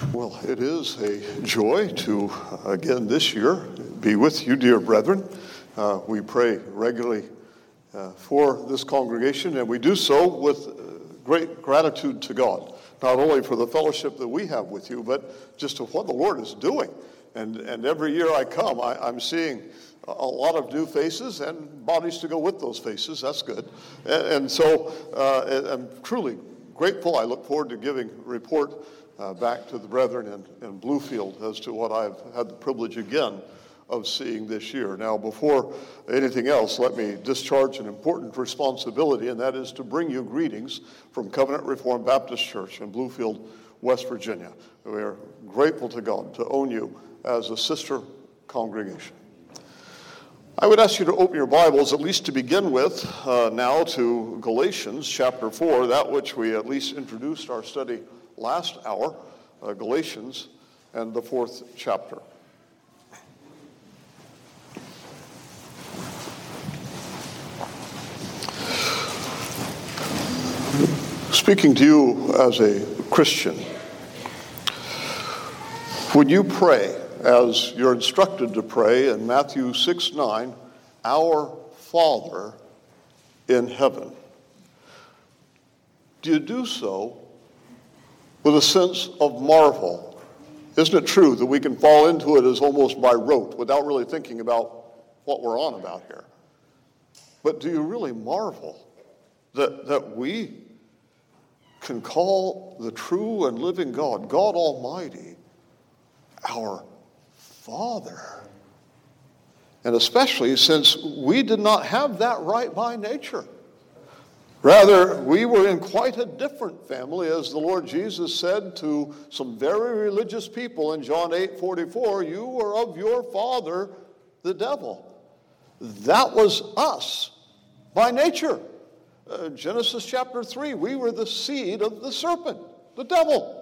Well, it is a joy to, again this year, be with you, dear brethren. We pray regularly for this congregation, and we do so with great gratitude to God, not only for the fellowship that we have with you, but just to what the Lord is doing. And every year I come, I'm seeing a lot of new faces and bodies to go with those faces. That's good. And so I'm truly grateful. I look forward to giving a report back to the brethren in Bluefield as to what I've had the privilege again of seeing this year. Now, before anything else, let me discharge an important responsibility, and that is to bring you greetings from Covenant Reformed Baptist Church in Bluefield, West Virginia. We are grateful to God to own you as a sister congregation. I would ask you to open your Bibles, at least to begin with, now to Galatians chapter 4, that which we at least introduced our study last hour, Galatians and the 4th chapter. Speaking to you as a Christian, would you pray as you're instructed to pray in Matthew 6:9, Our Father in heaven? Do you do so with a sense of marvel? Isn't it true that we can fall into it as almost by rote without really thinking about what we're on about here? But do you really marvel that we can call the true and living God, God Almighty, our Father? And especially since we did not have that right by nature. Rather, we were in quite a different family, as the Lord Jesus said to some very religious people in John 8:44, you are of your father, the devil. That was us by nature. Genesis chapter 3, we were the seed of the serpent, the devil.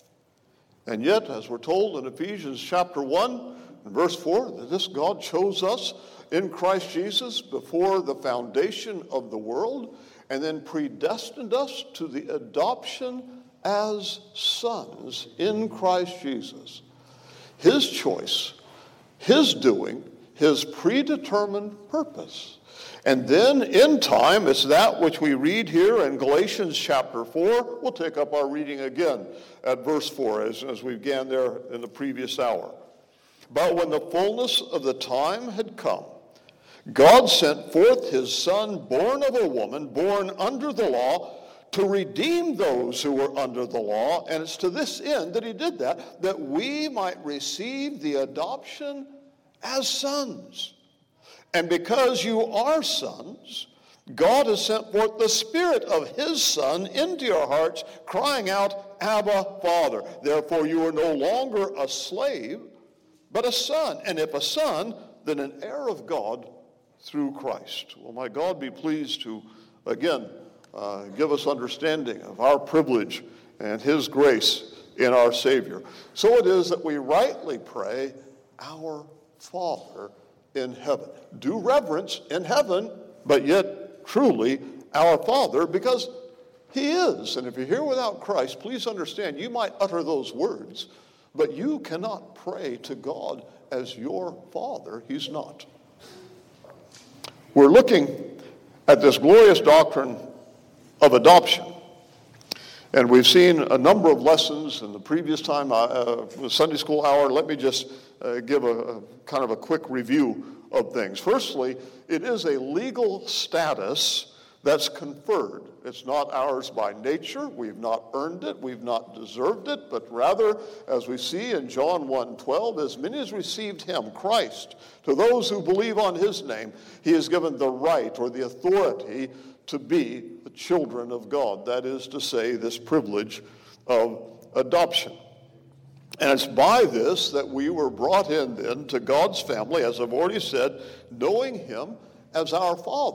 And yet, as we're told in Ephesians chapter 1, and verse 4, that this God chose us in Christ Jesus before the foundation of the world, and then predestined us to the adoption as sons in Christ Jesus. His choice, his doing, his predetermined purpose. And then in time, it's that which we read here in Galatians chapter 4. We'll take up our reading again at verse 4 as we began there in the previous hour. But when the fullness of the time had come, God sent forth his Son, born of a woman, born under the law, to redeem those who were under the law. And it's to this end that he did that we might receive the adoption as sons. And because you are sons, God has sent forth the Spirit of his Son into your hearts, crying out, Abba, Father. Therefore you are no longer a slave, but a son. And if a son, then an heir of God through Christ. Well, my God be pleased to, again, give us understanding of our privilege and his grace in our Savior. So it is that we rightly pray, Our Father in heaven. Do reverence in heaven, but yet truly our Father, because he is. And if you're here without Christ, please understand, you might utter those words, but you cannot pray to God as your Father. He's not. We're looking at this glorious doctrine of adoption. And we've seen a number of lessons in the previous time, the Sunday school hour. Let me just give a kind of a quick review of things. Firstly, it is a legal status that's conferred. It's not ours by nature. We've not earned it. We've not deserved it. But rather, as we see in John 1:12, as many as received him, Christ, to those who believe on his name, he has given the right or the authority to be the children of God. That is to say, this privilege of adoption. And it's by this that we were brought in then to God's family, as I've already said, knowing him as our Father.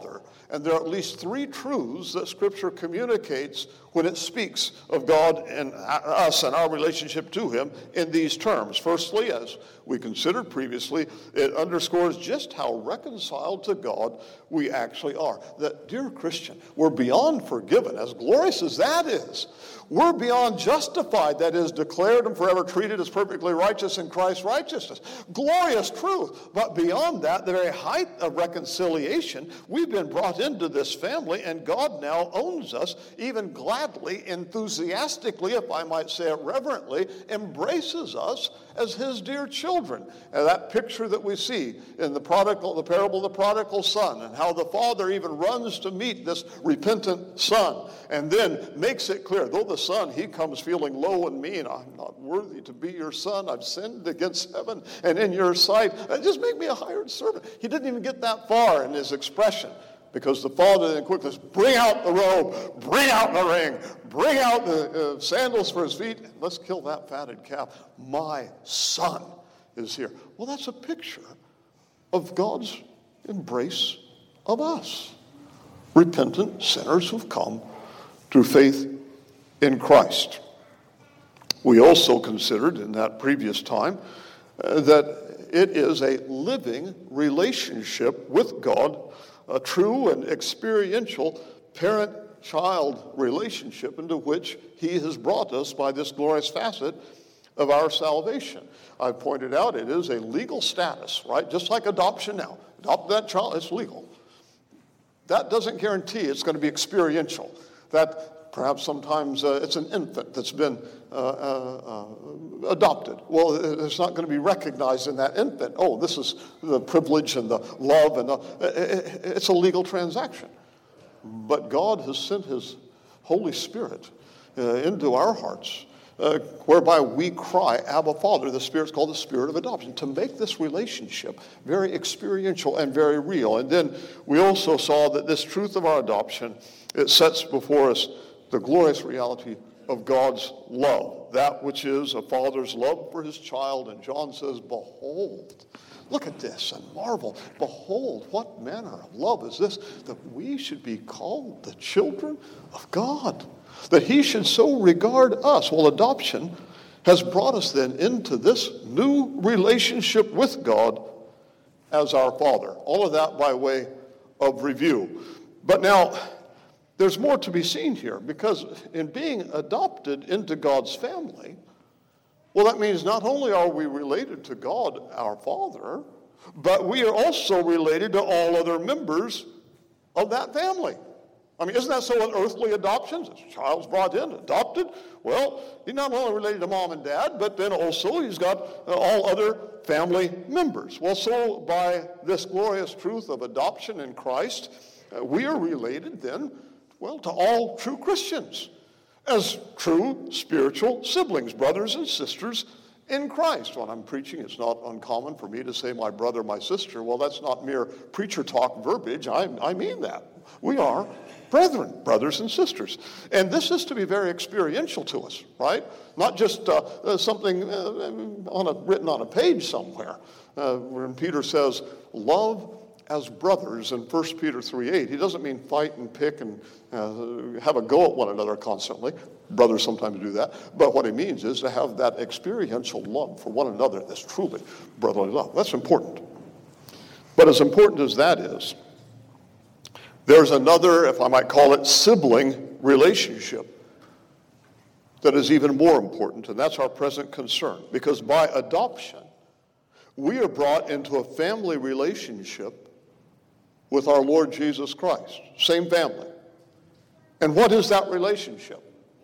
And there are at least three truths that Scripture communicates when it speaks of God and us and our relationship to him in these terms. Firstly, as we considered previously, it underscores just how reconciled to God we actually are. That, dear Christian, we're beyond forgiven, as glorious as that is. We're beyond justified, that is, declared and forever treated as perfectly righteous in Christ's righteousness. Glorious truth. But beyond that, the very height of reconciliation, we've been brought into this family, and God now owns us, even gladly, enthusiastically, if I might say it reverently, embraces us as his dear children. And that picture that we see in the parable of the prodigal son, and how the father even runs to meet this repentant son, and then makes it clear, though the son, he comes feeling low and mean, I'm not worthy to be your son, I've sinned against heaven and in your sight, just make me a hired servant. He didn't even get that far in his expression, because the father then quickly says, bring out the robe, bring out the ring, bring out the sandals for his feet, let's kill that fatted calf. My son is here. Well, that's a picture of God's embrace of us, repentant sinners who've come through faith in Christ. We also considered in that previous time that it is a living relationship with God, a true and experiential parent-child relationship into which he has brought us by this glorious facet of our salvation. I pointed out it is a legal status, right? Just like adoption now. Adopt that child, it's legal. That doesn't guarantee it's going to be experiential. That perhaps sometimes it's an infant that's been adopted. Well, it's not going to be recognized in that infant. Oh, this is the privilege and the love, and it's a legal transaction. But God has sent his Holy Spirit into our hearts, whereby we cry, Abba, Father. The Spirit's called the Spirit of adoption, to make this relationship very experiential and very real. And then we also saw that this truth of our adoption, it sets before us the glorious reality of God's love, that which is a father's love for his child. And John says, behold, look at this and marvel. Behold, what manner of love is this, that we should be called the children of God, that he should so regard us. Well, adoption has brought us then into this new relationship with God as our Father. All of that by way of review. But now, there's more to be seen here, because in being adopted into God's family, well, that means not only are we related to God, our Father, but we are also related to all other members of that family. I mean, isn't that so in earthly adoptions? A child's brought in, adopted. Well, he's not only related to mom and dad, but then also he's got all other family members. Well, so by this glorious truth of adoption in Christ, we are related then, well, to all true Christians as true spiritual siblings, brothers and sisters in Christ. When I'm preaching, it's not uncommon for me to say my brother, my sister. Well, that's not mere preacher talk verbiage. I mean that. We are brethren, brothers and sisters. And this is to be very experiential to us, right? Not just something written on a page somewhere. When Peter says, love as brothers in 1 Peter 3:8, he doesn't mean fight and pick and have a go at one another constantly. Brothers sometimes do that. But what he means is to have that experiential love for one another that's truly brotherly love. That's important. But as important as that is, there's another, if I might call it, sibling relationship that is even more important, and that's our present concern. Because by adoption, we are brought into a family relationship with our Lord Jesus Christ. Same family. And what is that relationship?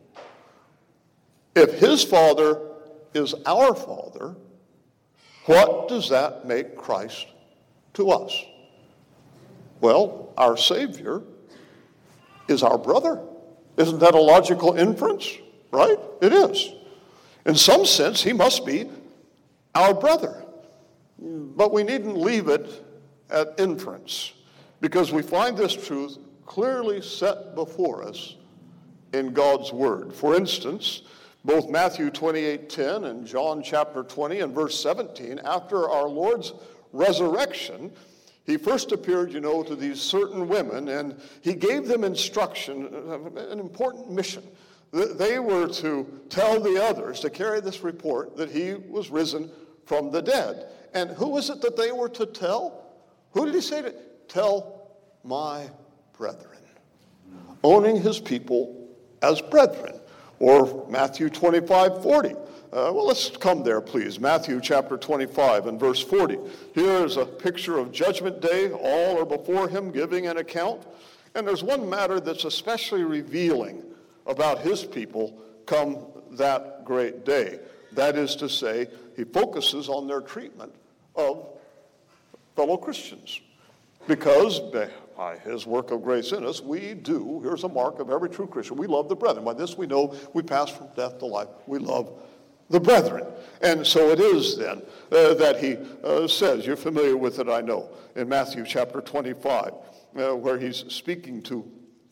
If his Father is our Father, what does that make Christ to us? Well, our Savior is our brother. Isn't that a logical inference? Right? It is. In some sense, he must be our brother. But we needn't leave it at inference, because we find this truth clearly set before us in God's Word. For instance, both Matthew 28:10 and John chapter 20 and verse 17, after our Lord's resurrection, He first appeared, to these certain women, and he gave them instruction, an important mission. They were to tell the others, to carry this report that he was risen from the dead. And who was it that they were to tell? Who did he say to tell? My brethren. Owning his people as brethren. Or Matthew 25:40. Well, let's come there, please. Matthew chapter 25 and verse 40. Here is a picture of Judgment Day. All are before him giving an account. And there's one matter that's especially revealing about his people come that great day. That is to say, he focuses on their treatment of fellow Christians. Because by his work of grace in us, here's a mark of every true Christian, we love the brethren. By this we know we pass from death to life. We love the brethren. And so it is then that he says, you're familiar with it, I know, in Matthew chapter 25, where he's speaking to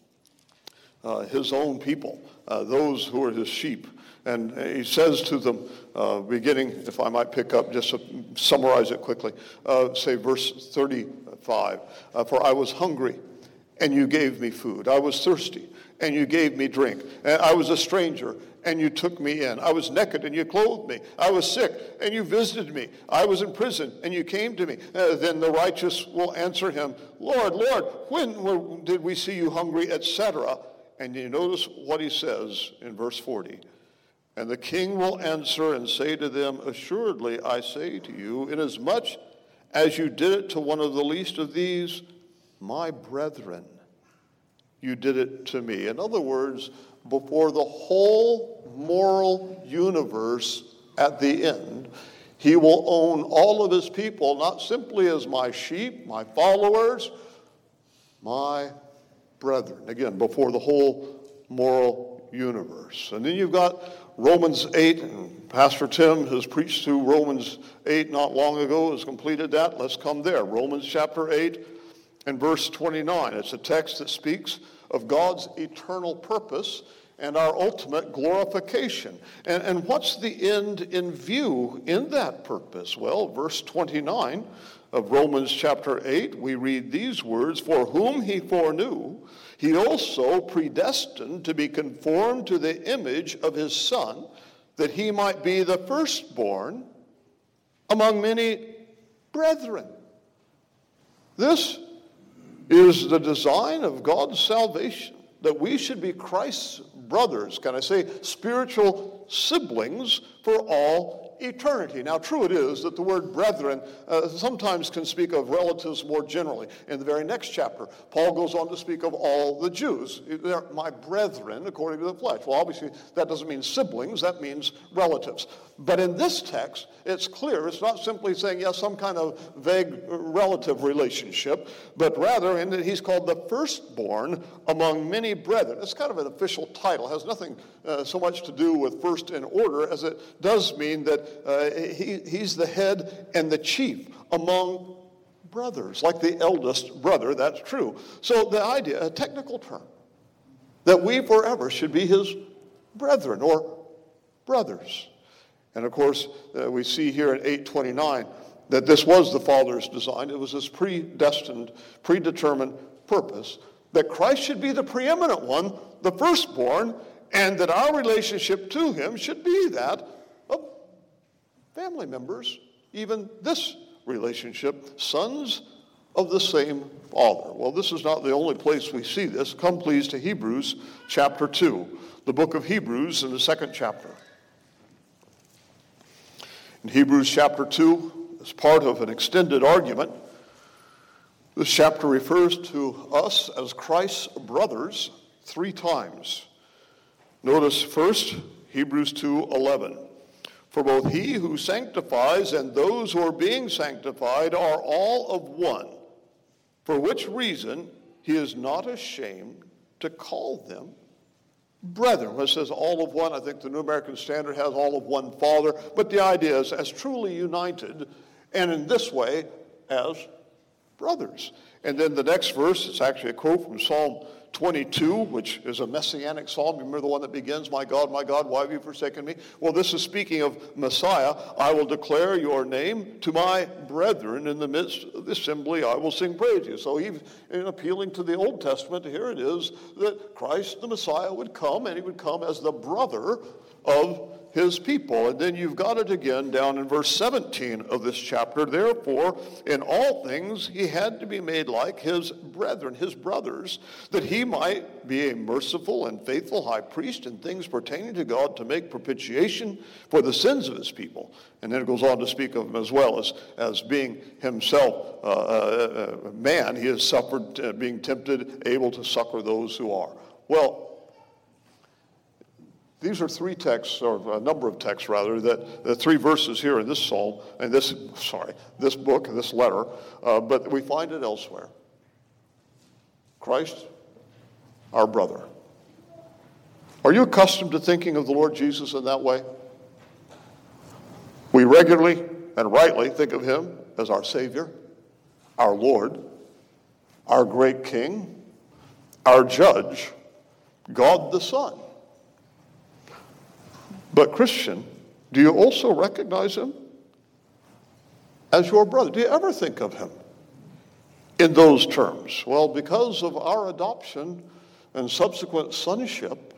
his own people, those who are his sheep. And he says to them, beginning, if I might pick up, just to summarize it quickly, say verse 35, for I was hungry, and you gave me food. I was thirsty, and you gave me drink. And I was a stranger, and you took me in. I was naked, and you clothed me. I was sick, and you visited me. I was in prison, and you came to me. Then the righteous will answer him, Lord, Lord, when did we see you hungry, etc.? And you notice what he says in verse 40. And the king will answer and say to them, assuredly, I say to you, inasmuch as you did it to one of the least of these, my brethren, you did it to me. In other words, before the whole moral universe at the end, he will own all of his people, not simply as my sheep, my followers, my brethren. Again, before the whole moral universe. And then you've got Romans 8, and Pastor Tim has preached through Romans 8 not long ago, has completed that. Let's come there. Romans chapter 8 and verse 29. It's a text that speaks of God's eternal purpose and our ultimate glorification. And what's the end in view in that purpose? Well, verse 29 of Romans chapter 8, we read these words, for whom he foreknew, he also predestined to be conformed to the image of his Son, that he might be the firstborn among many brethren. This is the design of God's salvation, that we should be Christ's brothers, can I say, spiritual siblings for all eternity. Now, true it is that the word brethren sometimes can speak of relatives more generally. In the very next chapter, Paul goes on to speak of all the Jews. They're my brethren according to the flesh. Well, obviously, that doesn't mean siblings. That means relatives. But in this text, it's clear. It's not simply saying, yes, some kind of vague relative relationship, but rather in that he's called the firstborn among many brethren. It's kind of an official title. It has nothing so much to do with first in order as it does mean that he's the head and the chief among brothers, like the eldest brother. That's true. So the idea, a technical term, that we forever should be his brethren or brothers. And of course, we see here in 8:29 that this was the Father's design. It was his predestined, predetermined purpose that Christ should be the preeminent one, the firstborn, and that our relationship to him should be that of family members, even this relationship, sons of the same Father. Well, this is not the only place we see this. Come please to Hebrews chapter 2, the book of Hebrews in the second chapter. In Hebrews chapter 2, as part of an extended argument, this chapter refers to us as Christ's brothers 3 times. Notice first, Hebrews 2:11. For both he who sanctifies and those who are being sanctified are all of one, for which reason he is not ashamed to call them brethren. When it says all of one, I think the New American Standard has all of one Father, but the idea is as truly united, and in this way as brothers. And then the next verse, it's actually a quote from Psalm 22, which is a messianic psalm. Remember the one that begins, my God, why have you forsaken me? Well, this is speaking of Messiah. I will declare your name to my brethren. In the midst of the assembly, I will sing praise to you. So even in appealing to the Old Testament, here it is that Christ, the Messiah, would come, and he would come as the brother of his people. And then you've got it again down in verse 17 of this chapter. Therefore, in all things he had to be made like his brethren, his brothers, that he might be a merciful and faithful high priest in things pertaining to God, to make propitiation for the sins of his people. And then it goes on to speak of him as well as being himself a man. He has suffered, being tempted, able to succor those who are. Well, these are three texts, or a number of texts rather, that the three verses here in this psalm, and this book, this letter, but we find it elsewhere. Christ, our brother. Are you accustomed to thinking of the Lord Jesus in that way? We regularly and rightly think of him as our Savior, our Lord, our great King, our Judge, God the Son. But Christian, do you also recognize him as your brother? Do you ever think of him in those terms? Well, because of our adoption and subsequent sonship,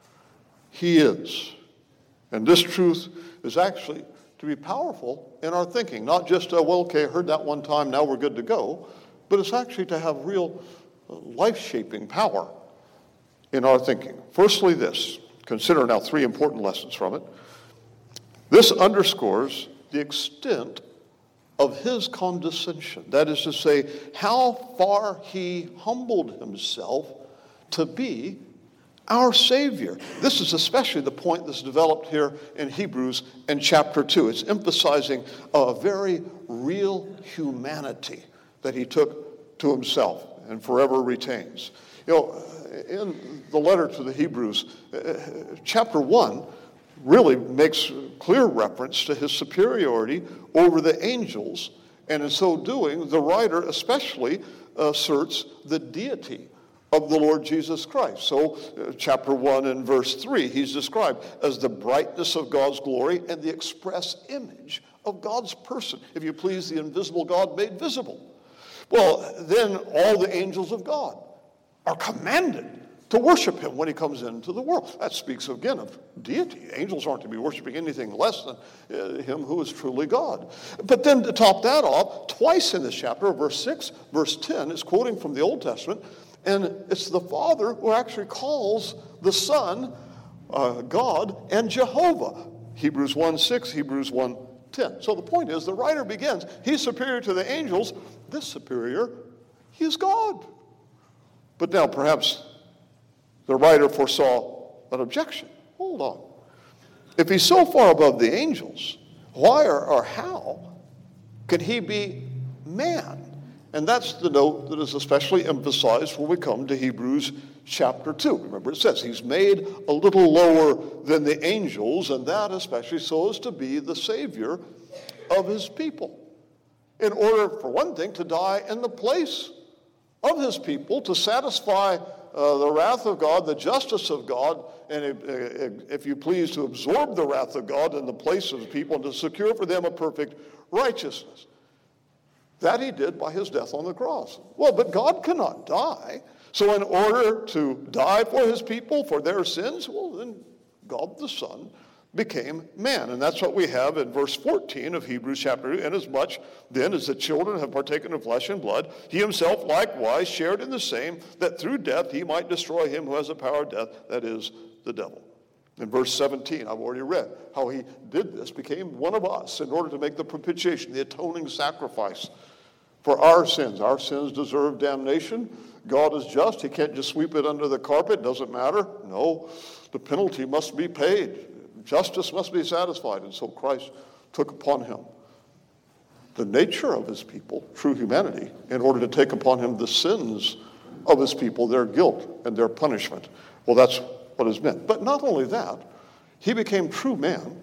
he is. And this truth is actually to be powerful in our thinking. Not just, I heard that one time, now we're good to go. But it's actually to have real life-shaping power in our thinking. Firstly, this. Consider now three important lessons from it. This underscores the extent of his condescension. That is to say, how far he humbled himself to be our Savior. This is especially the point that's developed here in Hebrews in chapter 2. It's emphasizing a very real humanity that he took to himself and forever retains. You know, in the letter to the Hebrews, chapter 1 really makes clear reference to his superiority over the angels, and in so doing, the writer especially asserts the deity of the Lord Jesus Christ. So, chapter 1 and verse 3, he's described as the brightness of God's glory and the express image of God's person. If you please, the invisible God made visible. Well, then all the angels of God are commanded to worship him when he comes into the world. That speaks again of deity. Angels aren't to be worshiping anything less than him who is truly God. But then to top that off, twice in this chapter, verse 6, verse 10, is quoting from the Old Testament, and it's the Father who actually calls the Son God and Jehovah. Hebrews 1:6, Hebrews 1:10. So the point is, the writer begins, he's superior to the angels. This superior, he is God. But now perhaps the writer foresaw an objection. Hold on. If he's so far above the angels, why or how can he be man? And that's the note that is especially emphasized when we come to Hebrews chapter 2. Remember, it says he's made a little lower than the angels, and that especially so as to be the Savior of his people. In order, for one thing, to die in the place of his people, to satisfy the wrath of God, the justice of God, and if you please, to absorb the wrath of God in the place of the people and to secure for them a perfect righteousness. That he did by his death on the cross. Well, but God cannot die. So in order to die for his people, for their sins, well, then God the Son became man. And that's what we have in verse 14 of Hebrews chapter 2. Inasmuch then as the children have partaken of flesh and blood, he himself likewise shared in the same, that through death he might destroy him who has the power of death, that is, the devil. In verse 17, I've already read how he did this, became one of us in order to make the propitiation, the atoning sacrifice for our sins. Our sins deserve damnation. God is just. He can't just sweep it under the carpet. Doesn't matter. No, the penalty must be paid. Justice must be satisfied. And so Christ took upon him the nature of his people, true humanity, in order to take upon him the sins of his people, their guilt and their punishment. Well, that's what is meant. But not only that, he became true man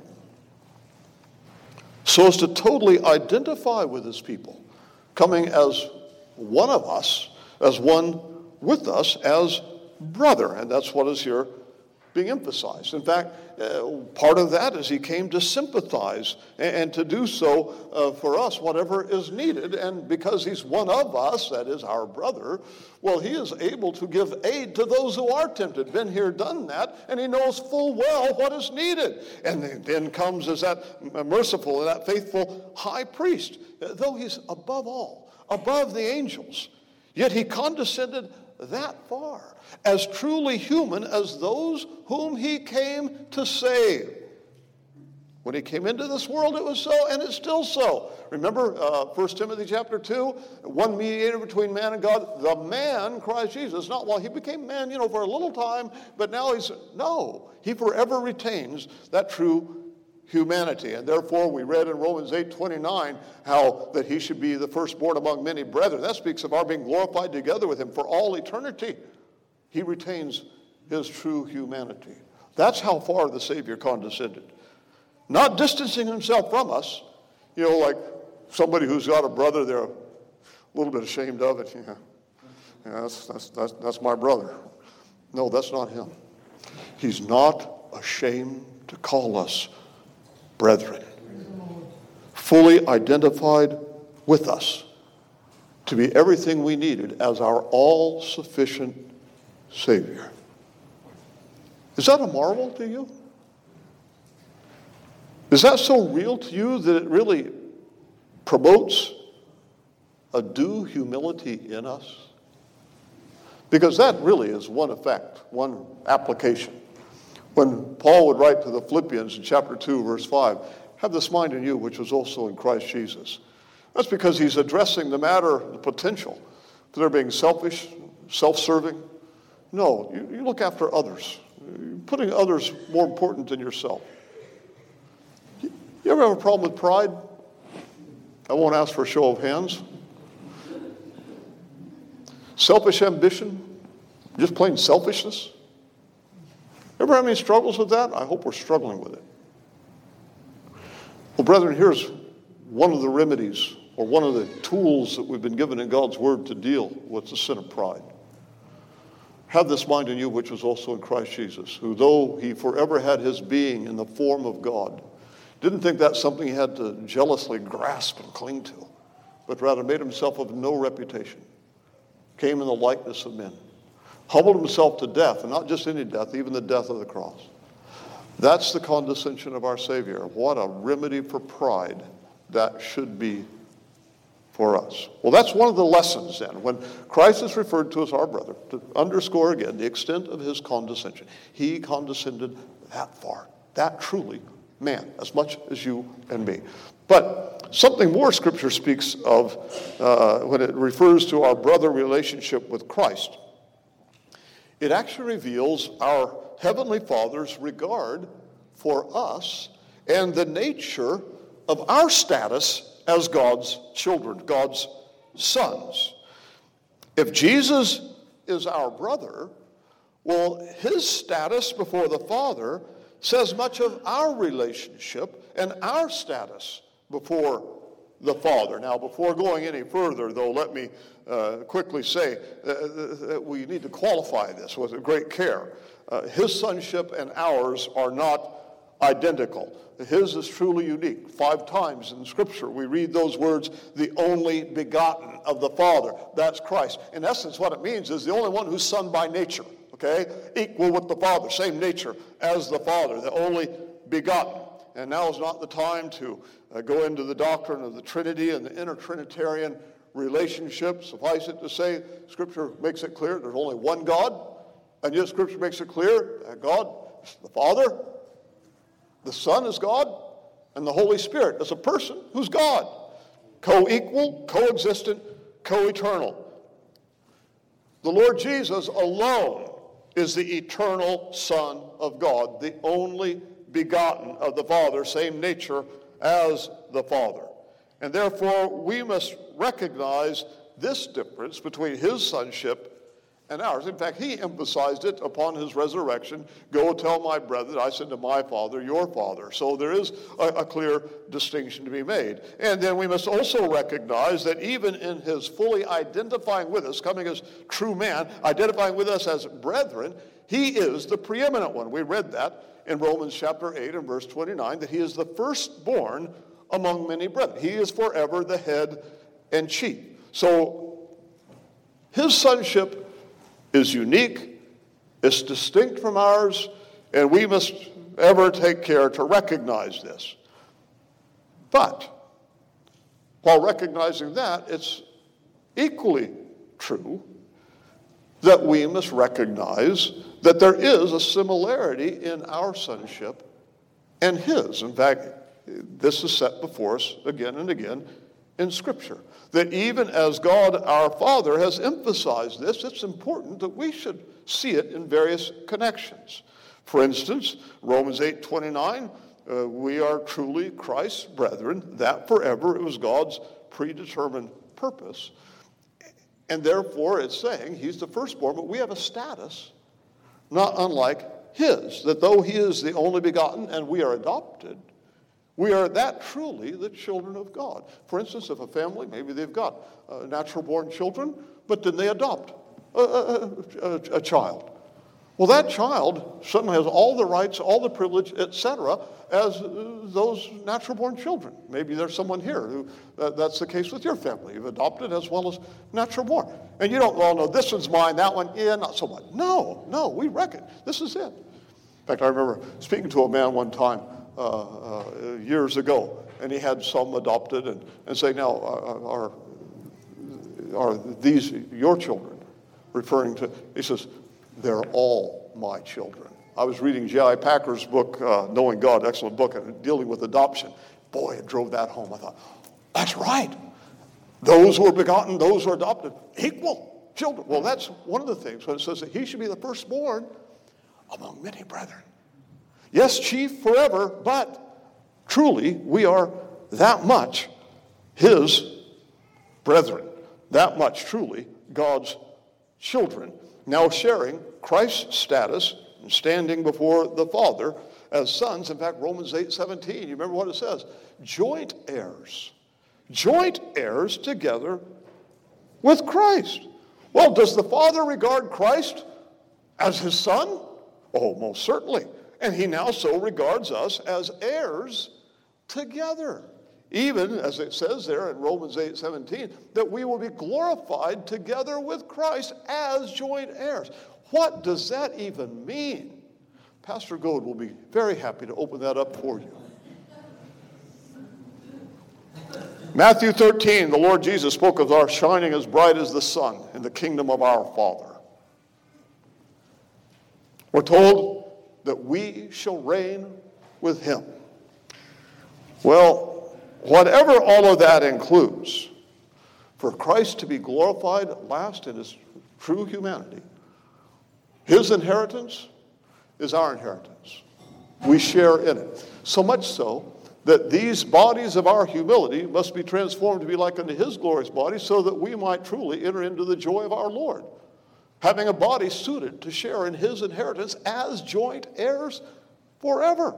so as to totally identify with his people, coming as one of us, as one with us, as brother. And that's what is here being emphasized. In fact, part of that is he came to sympathize and to do so for us, whatever is needed. And because he's one of us, that is our brother, well, he is able to give aid to those who are tempted. Been here, done that, and he knows full well what is needed. And then comes as that merciful and that faithful high priest. Though he's above all, above the angels, yet he condescended that far, as truly human as those whom he came to save. When he came into this world, it was so, and it's still so. Remember 1 Timothy chapter 2, one mediator between man and God, the man, Christ Jesus. Not, well, he became man, for a little time, but now he forever retains that true humanity. And therefore, we read in Romans 8:29 how that he should be the firstborn among many brethren. That speaks of our being glorified together with him for all eternity. He retains his true humanity. That's how far the Savior condescended. Not distancing himself from us, like somebody who's got a brother they're a little bit ashamed of it. That's my brother. No, that's not him. He's not ashamed to call us brethren, fully identified with us to be everything we needed as our all-sufficient Savior. Is that a marvel to you? Is that so real to you that it really promotes a due humility in us? Because that really is one effect, one application. When Paul would write to the Philippians in chapter 2, verse 5, have this mind in you which was also in Christ Jesus. That's because he's addressing the matter, the potential for their being selfish, self-serving. No, you look after others. You're putting others more important than yourself. You ever have a problem with pride? I won't ask for a show of hands. Selfish ambition? Just plain selfishness? Ever have any struggles with that? I hope we're struggling with it. Well, brethren, here's one of the remedies or one of the tools that we've been given in God's word to deal with the sin of pride. Have this mind in you which was also in Christ Jesus, who though he forever had his being in the form of God, didn't think that's something he had to jealously grasp and cling to, but rather made himself of no reputation, came in the likeness of men, humbled himself to death, and not just any death, even the death of the cross. That's the condescension of our Savior. What a remedy for pride that should be for us. Well, that's one of the lessons then. When Christ is referred to as our brother, to underscore again the extent of his condescension. He condescended that far, that truly man, as much as you and me. But something more Scripture speaks of when it refers to our brother relationship with Christ. It actually reveals our Heavenly Father's regard for us and the nature of our status as God's children, God's sons. If Jesus is our brother, well, his status before the Father says much of our relationship and our status before the Father. Now, before going any further, though, let me quickly say that we need to qualify this with great care. His sonship and ours are not identical. His is truly unique. 5 times in Scripture we read those words, the only begotten of the Father. That's Christ. In essence, what it means is the only one who's son by nature. Okay? Equal with the Father, same nature as the Father, the only begotten. And now is not the time to go into the doctrine of the Trinity and the intertrinitarian relationship. Suffice it to say, Scripture makes it clear there's only one God, and yet Scripture makes it clear that God is the Father, the Son is God, and the Holy Spirit is a person who's God. Co-equal, co-existent, co-eternal. The Lord Jesus alone is the eternal Son of God, the only begotten of the Father, same nature as the Father. And therefore, we must recognize this difference between his sonship and ours. In fact, he emphasized it upon his resurrection. Go tell my brethren, I said to my Father, your Father. So there is a clear distinction to be made. And then we must also recognize that even in his fully identifying with us, coming as true man, identifying with us as brethren, he is the preeminent one. We read that in Romans chapter 8 and verse 29, that he is the firstborn among many brethren. He is forever the head and chief. So his sonship is unique, it's distinct from ours, and we must ever take care to recognize this. But while recognizing that, it's equally true that we must recognize that there is a similarity in our sonship and his. In fact, this is set before us again and again in Scripture. That even as God our Father has emphasized this, it's important that we should see it in various connections. For instance, Romans 8:29, we are truly Christ's brethren, that forever it was God's predetermined purpose. And therefore it's saying he's the firstborn, but we have a status not unlike his, that though he is the only begotten and we are adopted, we are that truly the children of God. For instance, if a family, maybe they've got natural-born children, but then they adopt a child. Well, that child suddenly has all the rights, all the privilege, etc., as those natural-born children. Maybe there's someone here who that's the case with your family. You've adopted as well as natural-born. And you don't, well, no, this one's mine, that one, yeah, not so much. No, we reckon. This is it. In fact, I remember speaking to a man one time years ago, and he had some adopted, and say, now, are these your children? Referring to, he says, they're all my children. I was reading J.I. Packer's book, Knowing God, excellent book, and dealing with adoption. Boy, it drove that home. I thought, that's right. Those who are begotten, those who are adopted, equal children. Well, that's one of the things when it says that he should be the firstborn among many brethren. Yes, chief forever, but truly we are that much his brethren. That much truly God's children. Now sharing Christ's status and standing before the Father as sons. In fact, Romans 8:17, you remember what it says? Joint heirs. Joint heirs together with Christ. Well, does the Father regard Christ as his son? Oh, most certainly. And he now so regards us as heirs together. Even, as it says there in Romans 8:17, that we will be glorified together with Christ as joint heirs. What does that even mean? Pastor Goad will be very happy to open that up for you. Matthew 13, the Lord Jesus spoke of our shining as bright as the sun in the kingdom of our Father. We're told that we shall reign with him. Well, whatever all of that includes, for Christ to be glorified at last in his true humanity, his inheritance is our inheritance. We share in it. So much so that these bodies of our humility must be transformed to be like unto his glorious body, so that we might truly enter into the joy of our Lord, having a body suited to share in his inheritance as joint heirs forever.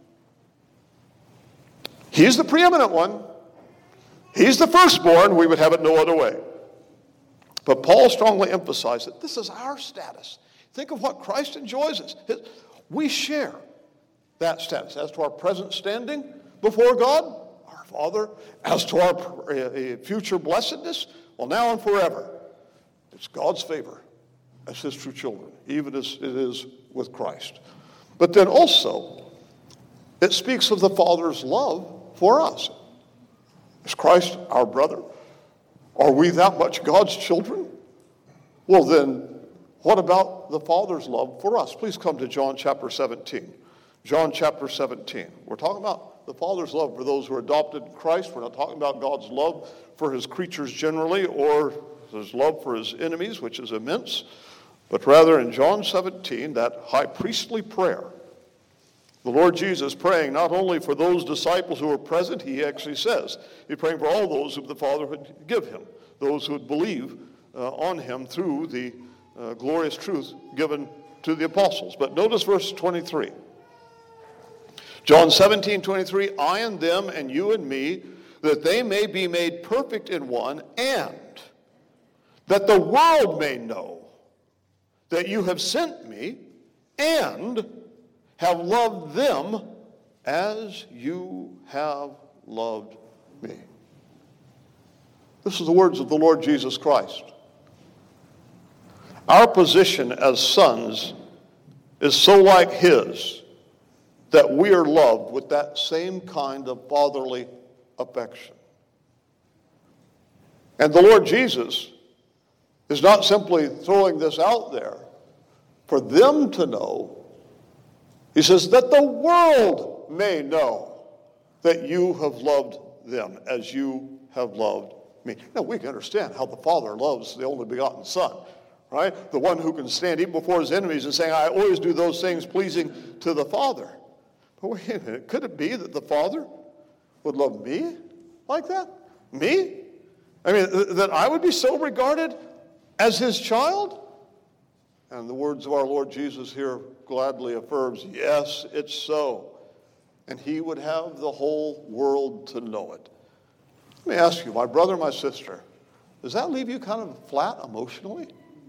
He's the preeminent one. He's the firstborn. We would have it no other way. But Paul strongly emphasized that this is our status. Think of what Christ enjoys us. We share that status. As to our present standing before God, our Father, as to our future blessedness, well, now and forever, it's God's favor as his true children, even as it is with Christ. But then also, it speaks of the Father's love for us. Is Christ our brother? Are we that much God's children? Well, then, what about the Father's love for us? Please come to John chapter 17. John chapter 17. We're talking about the Father's love for those who are adopted in Christ. We're not talking about God's love for his creatures generally, or his love for his enemies, which is immense. But rather in John 17, that high priestly prayer, the Lord Jesus praying not only for those disciples who were present, he actually says, he's praying for all those whom the Father would give him, those who would believe on him through the glorious truth given to the apostles. But notice verse 23. John 17:23, I and them and you and me, that they may be made perfect in one, and that the world may know that you have sent me and have loved them as you have loved me. This is the words of the Lord Jesus Christ. Our position as sons is so like his that we are loved with that same kind of fatherly affection. And the Lord Jesus is not simply throwing this out there for them to know. He says that the world may know that you have loved them as you have loved me. Now, we can understand how the Father loves the only begotten Son, right? The one who can stand even before his enemies and saying, I always do those things pleasing to the Father. But wait a minute, could it be that the Father would love me like that? Me? I mean, that I would be so regarded as his child? And the words of our Lord Jesus here gladly affirms, yes, it's so. And he would have the whole world to know it. Let me ask you, my brother, my sister, does that leave you kind of flat emotionally?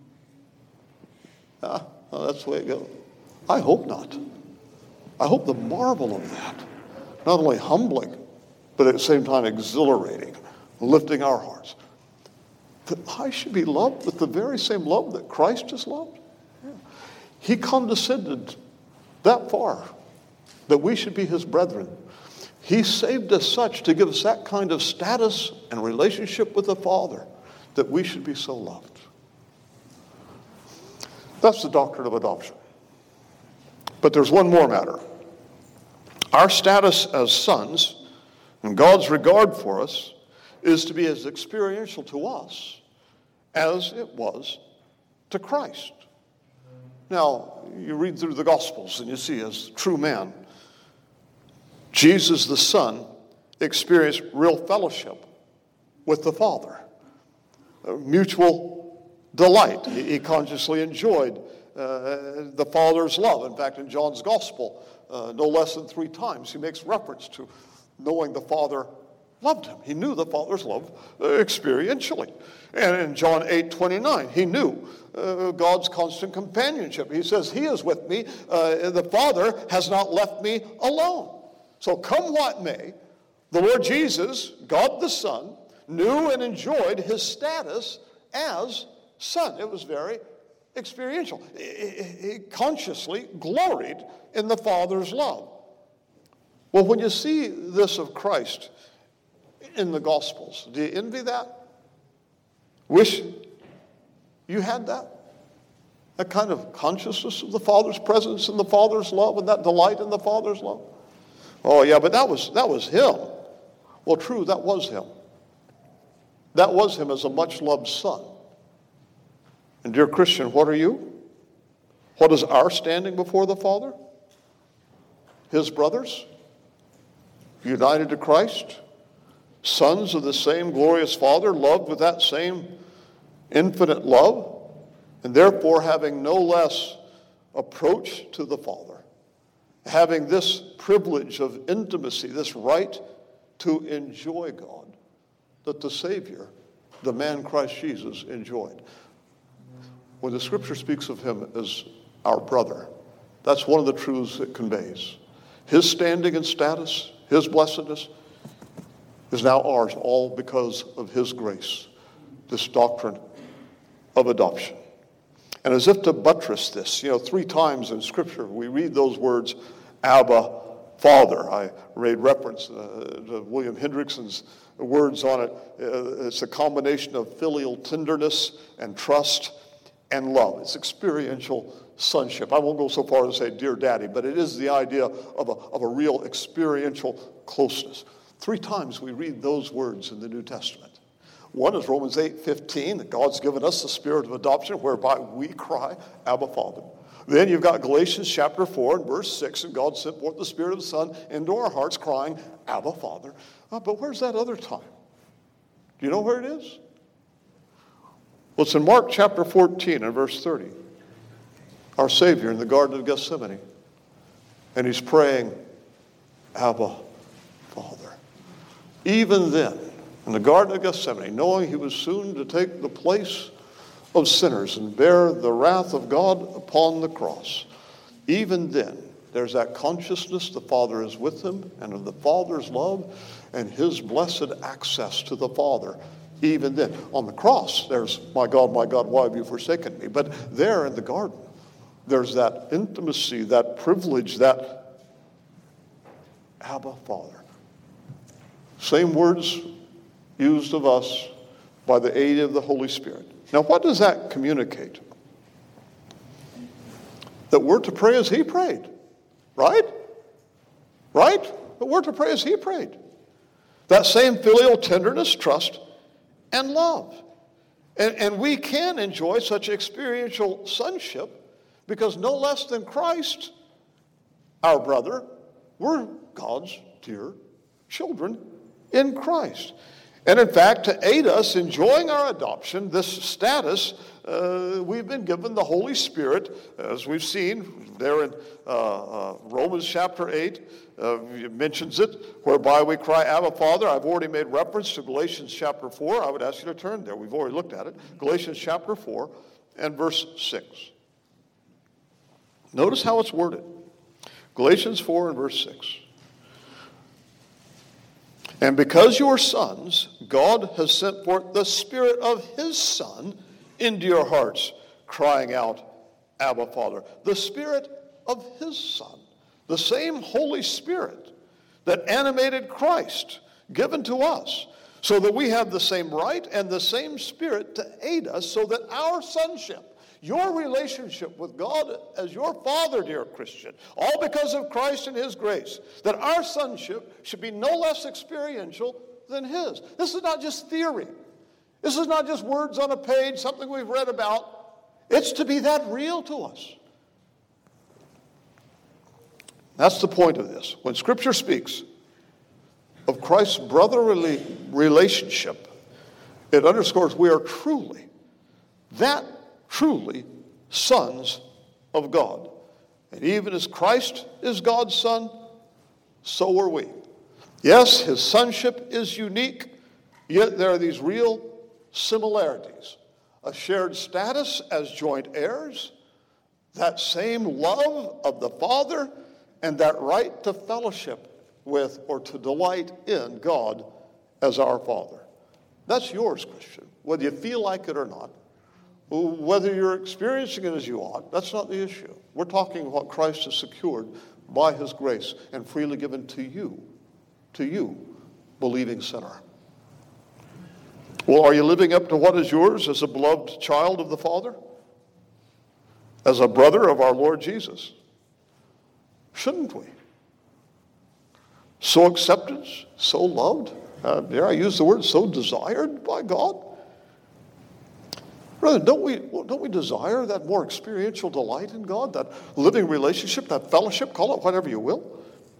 Well, that's the way it goes. I hope not. I hope the marvel of that, not only humbling, but at the same time exhilarating, lifting our hearts, that I should be loved with the very same love that Christ is loved. Yeah. He condescended that far that we should be his brethren. He saved us such to give us that kind of status and relationship with the Father that we should be so loved. That's the doctrine of adoption. But there's one more matter. Our status as sons and God's regard for us is to be as experiential to us as it was to Christ. Now, you read through the Gospels and you see, as true man, Jesus the Son experienced real fellowship with the Father, mutual delight. He consciously enjoyed the Father's love. In fact, in John's Gospel, no less than 3 times, he makes reference to knowing the Father loved him. He knew the Father's love experientially. And in John 8:29, he knew God's constant companionship. He says, he is with me. The Father has not left me alone. So come what may, the Lord Jesus, God the Son, knew and enjoyed his status as Son. It was very experiential. He consciously gloried in the Father's love. Well, when you see this of Christ in the Gospels, do you envy that? Wish you had that? That kind of consciousness of the Father's presence and the Father's love and that delight in the Father's love? Oh, yeah, but that was him. Well, true, that was him. That was him as a much-loved son. And dear Christian, what are you? What is our standing before the Father? His brothers? United to Christ? Sons of the same glorious Father, loved with that same infinite love, and therefore having no less approach to the Father, having this privilege of intimacy, this right to enjoy God that the Savior, the man Christ Jesus, enjoyed. When the Scripture speaks of him as our brother, that's one of the truths it conveys. His standing and status, his blessedness, is now ours, all because of his grace, this doctrine of adoption. And as if to buttress this, 3 times in Scripture we read those words, Abba, Father. I made reference to William Hendrickson's words on it. It's a combination of filial tenderness and trust and love. It's experiential sonship. I won't go so far as to say, dear daddy, but it is the idea of a real experiential closeness. 3 times we read those words in the New Testament. One is Romans 8:15, that God's given us the spirit of adoption, whereby we cry, Abba, Father. Then you've got Galatians chapter 4 and verse 6, and God sent forth the Spirit of the Son into our hearts, crying, Abba, Father. But where's that other time? Do you know where it is? Well, it's in Mark chapter 14 and verse 30. Our Savior in the Garden of Gethsemane. And he's praying, Abba, Father. Even then, in the Garden of Gethsemane, knowing he was soon to take the place of sinners and bear the wrath of God upon the cross, even then, there's that consciousness the Father is with him and of the Father's love and his blessed access to the Father. Even then, on the cross, there's, my God, why have you forsaken me? But there in the garden, there's that intimacy, that privilege, that Abba, Father. Same words used of us by the aid of the Holy Spirit. Now, what does that communicate? That we're to pray as he prayed, right? Right? That we're to pray as he prayed. That same filial tenderness, trust, and love. And we can enjoy such experiential sonship because no less than Christ, our brother, we're God's dear children in Christ. And in fact, to aid us enjoying our adoption, this status, we've been given the Holy Spirit, as we've seen there in Romans chapter 8, it mentions it, whereby we cry, Abba, Father. I've already made reference to Galatians chapter 4. I would ask you to turn there. We've already looked at it. Galatians chapter 4 and verse 6. Notice how it's worded. Galatians 4 and verse 6. And because you are sons, God has sent forth the Spirit of his Son into your hearts, crying out, Abba, Father. The Spirit of his Son, the same Holy Spirit that animated Christ, given to us, so that we have the same right and the same Spirit to aid us, so that our sonship, your relationship with God as your Father, dear Christian, all because of Christ and his grace, that our sonship should be no less experiential than his. This is not just theory. This is not just words on a page, something we've read about. It's to be that real to us. That's the point of this. When Scripture speaks of Christ's brotherly relationship, it underscores we are truly sons of God. And even as Christ is God's Son, so are we. Yes, his sonship is unique, yet there are these real similarities. A shared status as joint heirs, that same love of the Father, and that right to fellowship with or to delight in God as our Father. That's yours, Christian, whether you feel like it or not. Whether you're experiencing it as you ought, that's not the issue. We're talking about what Christ has secured by his grace and freely given to you, believing sinner. Well, are you living up to what is yours as a beloved child of the Father? As a brother of our Lord Jesus? Shouldn't we? So accepted, so loved, dare I use the word, so desired by God? Brother, don't we desire that more experiential delight in God, that living relationship, that fellowship, call it whatever you will?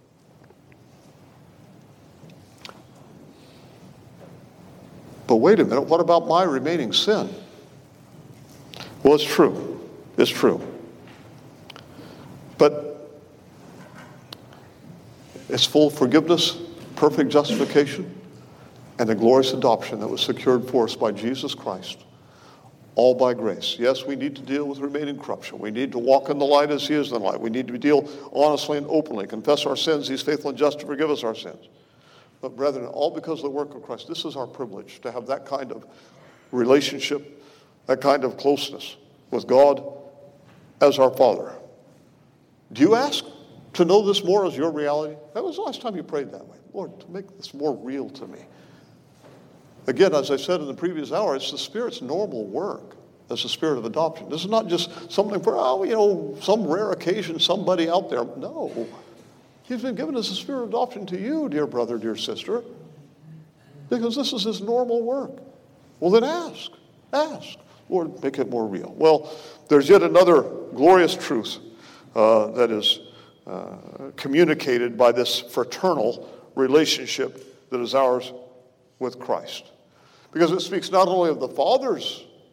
But wait a minute, what about my remaining sin? Well, it's true. It's true. But it's full forgiveness, perfect justification, and a glorious adoption that was secured for us by Jesus Christ. All by grace. Yes, we need to deal with remaining corruption. We need to walk in the light as he is in the light. We need to deal honestly and openly, confess our sins. He's faithful and just to forgive us our sins. But brethren, all because of the work of Christ, this is our privilege to have that kind of relationship, that kind of closeness with God as our Father. Do you ask to know this more as your reality? That was the last time you prayed that way. Lord, to make this more real to me. Again, as I said in the previous hour, it's the Spirit's normal work as the Spirit of adoption. This is not just something for, some rare occasion, somebody out there. No. He's been given as the Spirit of adoption to you, dear brother, dear sister, because this is his normal work. Well, then ask. Ask. Lord, make it more real. Well, there's yet another glorious truth that is communicated by this fraternal relationship that is ours with Christ. Because it speaks not only of the Father's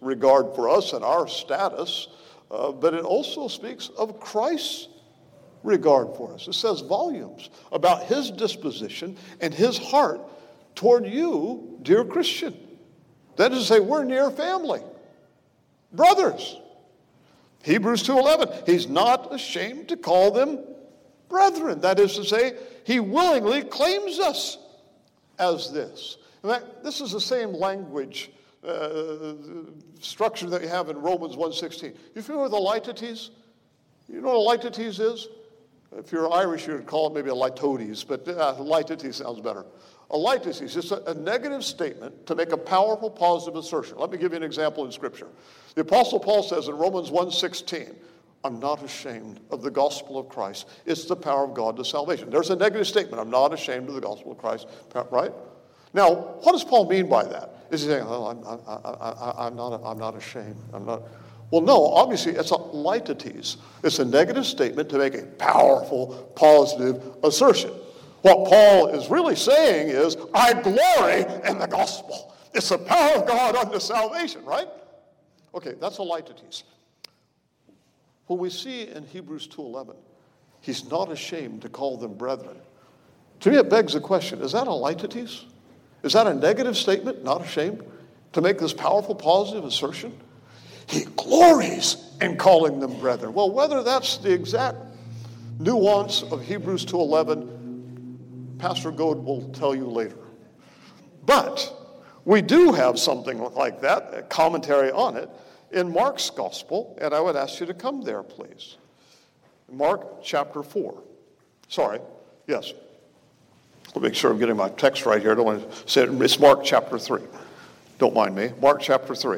regard for us and our status, but it also speaks of Christ's regard for us. It says volumes about his disposition and his heart toward you, dear Christian. That is to say, we're near family, brothers. Hebrews 2:11, he's not ashamed to call them brethren. That is to say, he willingly claims us as this. In fact, this is the same language structure that you have in Romans 1:16. You familiar with a litotes? You know what a litotes is? If you're Irish, you would call it maybe a litotes, but litotes sounds better. A litotes is a negative statement to make a powerful positive assertion. Let me give you an example in Scripture. The Apostle Paul says in Romans 1:16, I'm not ashamed of the gospel of Christ. It's the power of God to salvation. There's a negative statement. I'm not ashamed of the gospel of Christ, right? Now, what does Paul mean by that? Is he saying, I'm not ashamed? Well, no, obviously it's a litotes. It's a negative statement to make a powerful, positive assertion. What Paul is really saying is, I glory in the gospel. It's the power of God unto salvation, right? Okay, that's a litotes. When we see in Hebrews 2:11, he's not ashamed to call them brethren. To me, it begs the question, is that a litotes? Is that a negative statement, not ashamed, to make this powerful, positive assertion? He glories in calling them brethren. Well, whether that's the exact nuance of Hebrews 2:11, Pastor Goad will tell you later. But we do have something like that, a commentary on it, in Mark's gospel, and I would ask you to come there, please. Mark chapter 4. Sorry, yes. Let me make sure I'm getting my text right here. I don't want to say it. It's Mark chapter 3. Don't mind me. Mark chapter 3.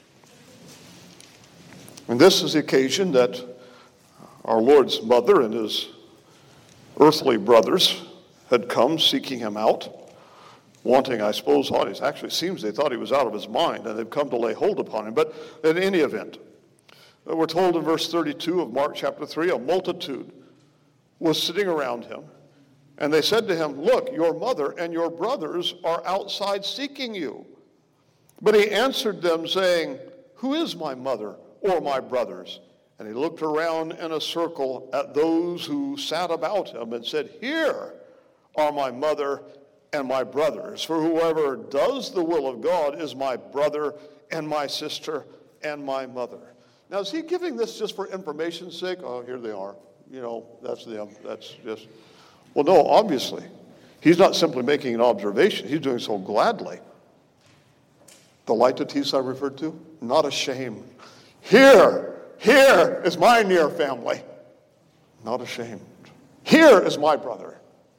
And this is the occasion that our Lord's mother and his earthly brothers had come seeking him out, wanting, I suppose, it actually seems they thought he was out of his mind, and they've come to lay hold upon him. But in any event, we're told in verse 32 of Mark chapter 3, a multitude was sitting around him, and they said to him, look, your mother and your brothers are outside seeking you. But he answered them, saying, who is my mother or my brothers? And he looked around in a circle at those who sat about him and said, here are my mother and my brothers. For whoever does the will of God is my brother and my sister and my mother. Now, is he giving this just for information's sake? Oh, here they are. That's them. That's just... Well, no, obviously. He's not simply making an observation. He's doing so gladly. The litotes I referred to, not ashamed. Here is my near family. Not ashamed. Here is my brother.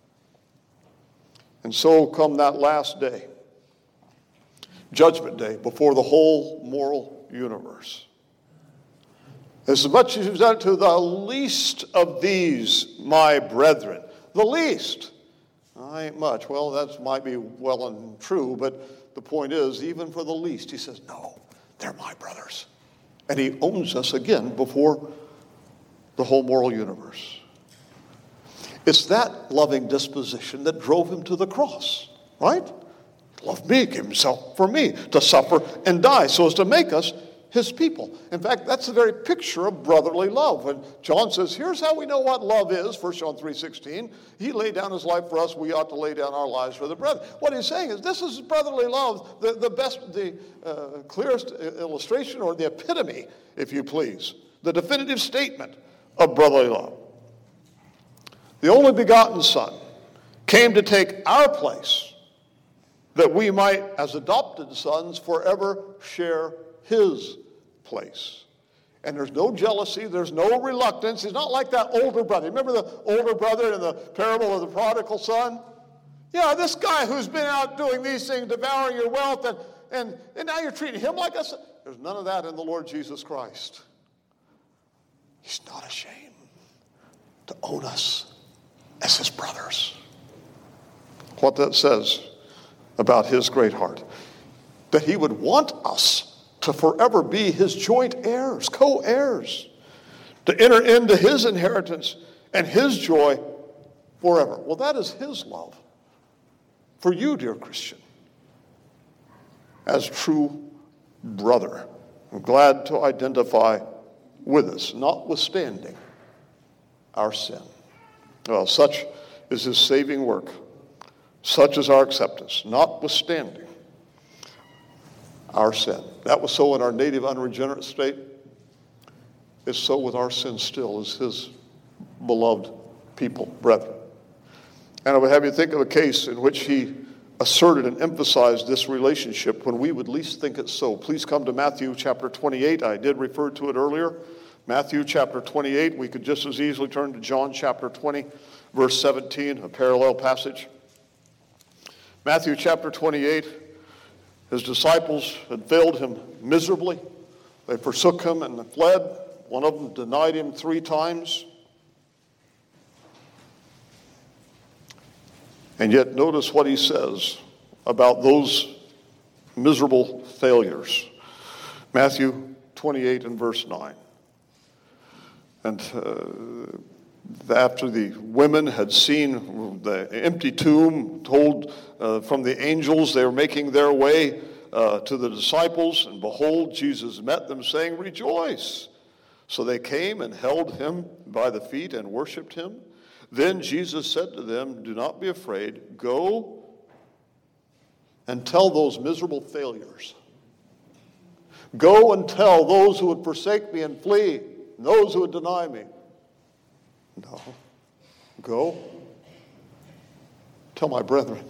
And so come that last day, Judgment Day, before the whole moral universe. As much as you've done to the least of these, my brethren, the least, ain't much. Well, that might be well and true, but the point is, even for the least, he says, no, they're my brothers. And he owns us again before the whole moral universe. It's that loving disposition that drove him to the cross, right? He loved me, gave himself for me to suffer and die so as to make us his people. In fact, that's the very picture of brotherly love. When John says, here's how we know what love is, 1 John 3:16, he laid down his life for us, we ought to lay down our lives for the brethren. What he's saying is this is brotherly love, the clearest illustration, or the epitome, if you please, the definitive statement of brotherly love. The only begotten Son came to take our place, that we might, as adopted sons, forever share his place. And there's no jealousy, there's no reluctance. He's not like that older brother. Remember the older brother in the parable of the prodigal son? Yeah, this guy who's been out doing these things, devouring your wealth, and now you're treating him like us. There's none of that in the Lord Jesus Christ. He's not ashamed to own us as his brothers. What that says about his great heart. That he would want us to forever be his joint heirs, co-heirs, to enter into his inheritance and his joy forever. Well, that is his love for you, dear Christian, as true brother and glad to identify with us, notwithstanding our sin. Well, such is his saving work. Such is our acceptance, notwithstanding our sin. That was so in our native unregenerate state. It's so with our sin still as his beloved people, brethren. And I would have you think of a case in which he asserted and emphasized this relationship when we would least think it so. Please come to Matthew chapter 28. I did refer to it earlier. Matthew chapter 28. We could just as easily turn to John chapter 20, verse 17, a parallel passage. Matthew chapter 28, his disciples had failed him miserably. They forsook him and fled. One of them denied him 3 times. And yet notice what he says about those miserable failures. Matthew 28 and verse 9. And after the women had seen the empty tomb, told from the angels they were making their way to the disciples, and behold, Jesus met them, saying, "Rejoice." So they came and held him by the feet and worshipped him. Then Jesus said to them, "Do not be afraid. Go and tell those miserable failures. Go and tell those who would forsake me and flee, and those who would deny me." No. Go. Tell my brethren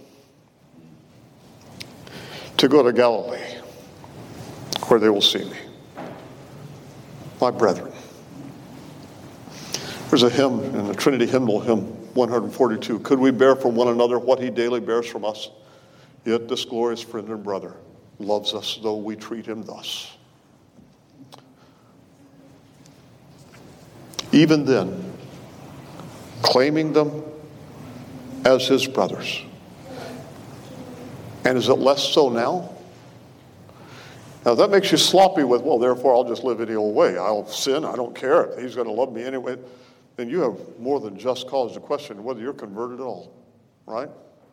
to go to Galilee, where they will see me. My brethren. There's a hymn in the Trinity hymnal, hymn 142. Could we bear from one another what he daily bears from us? Yet this glorious friend and brother loves us, though we treat him thus. Even then, claiming them as his brothers. And is it less so now? Now that makes you sloppy with, well, therefore I'll just live any old way. I'll sin, I don't care. He's going to love me anyway. Then you have more than just cause to question whether you're converted at all, right?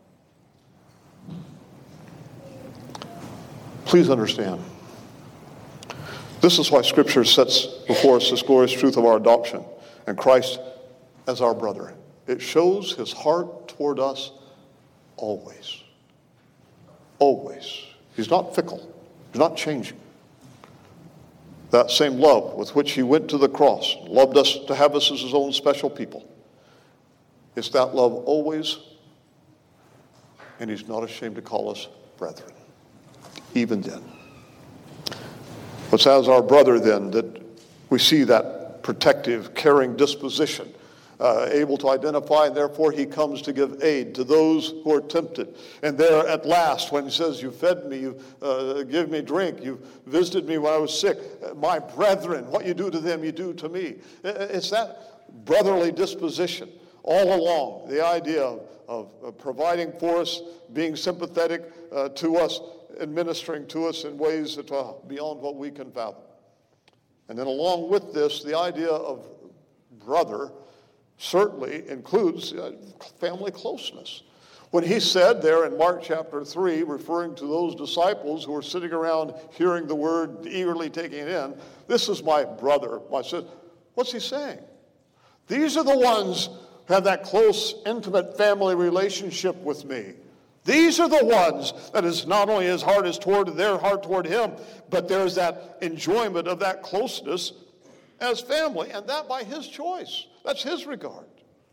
Please understand. This is why Scripture sets before us this glorious truth of our adoption and Christ as our brother. It shows his heart toward us always. Always. He's not fickle. He's not changing. That same love with which he went to the cross, loved us to have us as his own special people. It's that love always, and he's not ashamed to call us brethren, even then. It's as our brother then that we see that protective, caring disposition, able to identify, and therefore he comes to give aid to those who are tempted. And there at last, when he says, "You fed me, you give me drink, you visited me when I was sick, my brethren, what you do to them, you do to me." It's that brotherly disposition all along, the idea of providing for us, being sympathetic to us, administering to us in ways that are beyond what we can fathom. And then along with this, the idea of brother certainly includes family closeness. When he said there in Mark chapter 3, referring to those disciples who were sitting around hearing the word, eagerly taking it in, "This is my brother, my sister." What's he saying? These are the ones who have that close, intimate family relationship with me. These are the ones that is not only his heart is toward their heart toward him, but there's that enjoyment of that closeness as family, and that by his choice. That's his regard.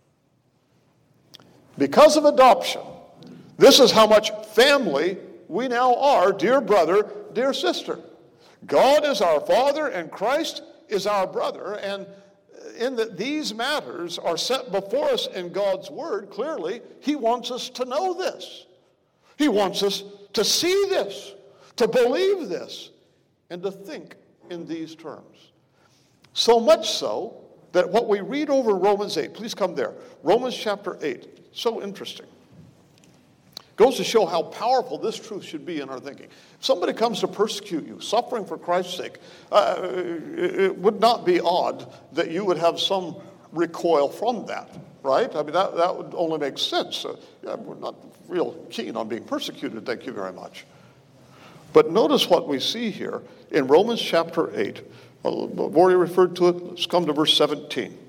Because of adoption, this is how much family we now are, dear brother, dear sister. God is our Father, and Christ is our brother, and in that these matters are set before us in God's Word, clearly, he wants us to know this. He wants us to see this, to believe this, and to think in these terms. So much so that what we read over Romans 8, please come there, Romans chapter 8, so interesting. Goes to show how powerful this truth should be in our thinking. If somebody comes to persecute you, suffering for Christ's sake, it would not be odd that you would have some recoil from that, right? I mean, that would only make sense. We're not real keen on being persecuted, thank you very much. But notice what we see here in Romans chapter 8. I've already referred to it. Let's come to verse 17.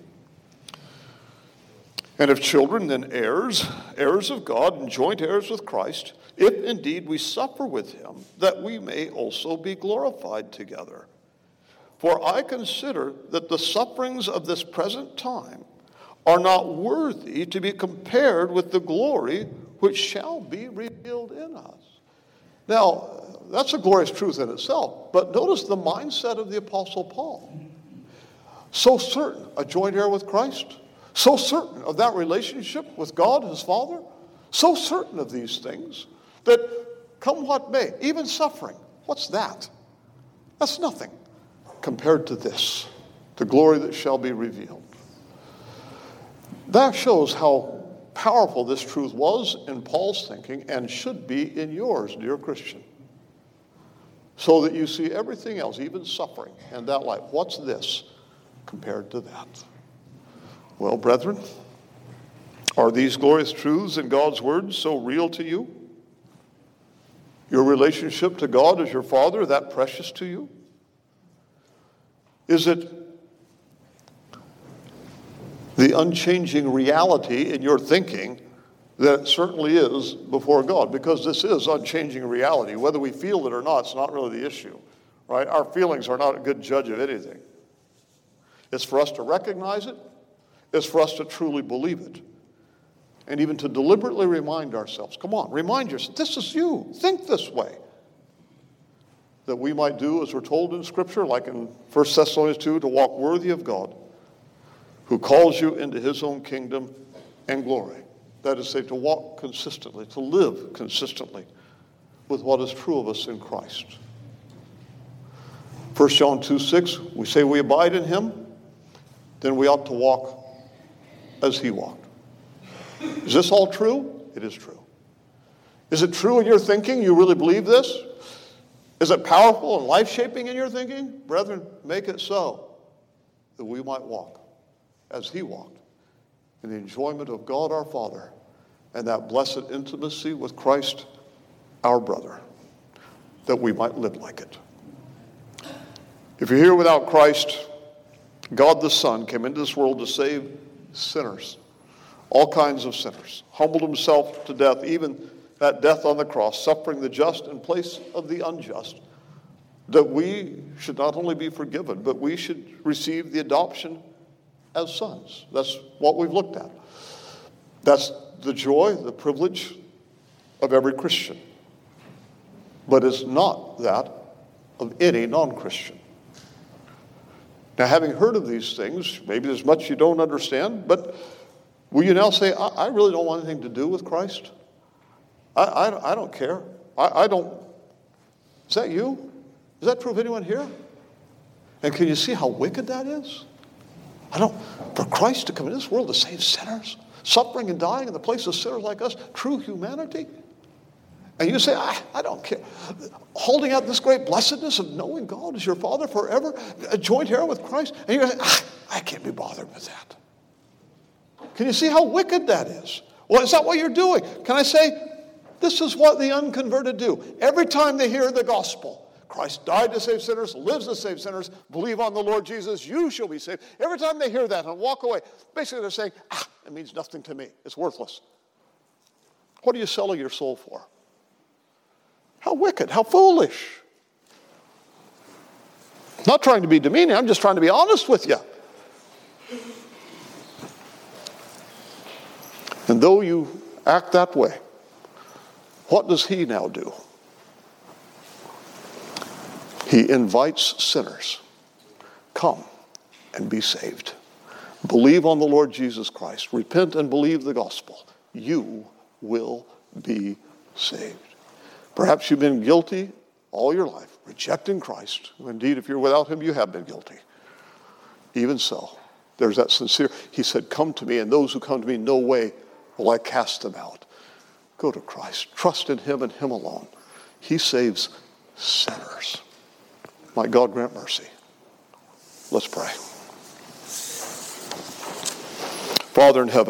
And if children, then heirs, heirs of God, and joint heirs with Christ, if indeed we suffer with him, that we may also be glorified together. For I consider that the sufferings of this present time are not worthy to be compared with the glory which shall be revealed in us. Now, that's a glorious truth in itself, but notice the mindset of the Apostle Paul. So certain, a joint heir with Christ, so certain of that relationship with God, his Father, so certain of these things, that come what may, even suffering, what's that? That's nothing compared to this, the glory that shall be revealed. That shows how powerful this truth was in Paul's thinking and should be in yours, dear Christian. So that you see everything else, even suffering and that life. What's this compared to that? Well, brethren, are these glorious truths in God's word so real to you? Your relationship to God as your Father, that precious to you? Is it the unchanging reality in your thinking that it certainly is before God? Because this is unchanging reality. Whether we feel it or not, it's not really the issue, right? Our feelings are not a good judge of anything. It's for us to recognize it. It's for us to truly believe it. And even to deliberately remind ourselves, come on, remind yourself, this is you. Think this way. That we might do, as we're told in Scripture, like in 1 Thessalonians 2, to walk worthy of God, who calls you into his own kingdom and glory. That is to say, to walk consistently, to live consistently with what is true of us in Christ. 1 John 2:6, we say we abide in him, then we ought to walk as he walked. Is this all true? It is true. Is it true in your thinking? You really believe this? Is it powerful and life-shaping in your thinking? Brethren, make it so that we might walk as he walked in the enjoyment of God our Father and that blessed intimacy with Christ our brother, that we might live like it. If you're here without Christ, God the Son came into this world to save sinners, all kinds of sinners, humbled himself to death, even that death on the cross, suffering the just in place of the unjust, that we should not only be forgiven, but we should receive the adoption as sons. That's what we've looked at. That's the joy, the privilege of every Christian, but it's not that of any non-Christian. Now, having heard of these things, maybe there's much you don't understand, but will you now say, I really don't want anything to do with Christ? I don't care. I don't. Is that you? Is that true of anyone here? And can you see how wicked that is? For Christ to come into this world to save sinners, suffering and dying in the place of sinners like us, true humanity? And you say, I don't care. Holding out this great blessedness of knowing God as your Father forever, a joint heir with Christ, and you're going to say, I can't be bothered with that. Can you see how wicked that is? Well, is that what you're doing? Can I say, this is what the unconverted do. Every time they hear the gospel, Christ died to save sinners, lives to save sinners, believe on the Lord Jesus, you shall be saved. Every time they hear that and walk away, basically they're saying, it means nothing to me. It's worthless. What are you selling your soul for? How wicked, how foolish. Not trying to be demeaning, I'm just trying to be honest with you. And though you act that way, what does he now do? He invites sinners. Come and be saved. Believe on the Lord Jesus Christ. Repent and believe the gospel. You will be saved. Perhaps you've been guilty all your life, rejecting Christ. Indeed, if you're without him, you have been guilty. Even so, there's that sincere, he said, come to me, and those who come to me, no way will I cast them out. Go to Christ. Trust in him and him alone. He saves sinners. My God grant mercy. Let's pray. Father in heaven,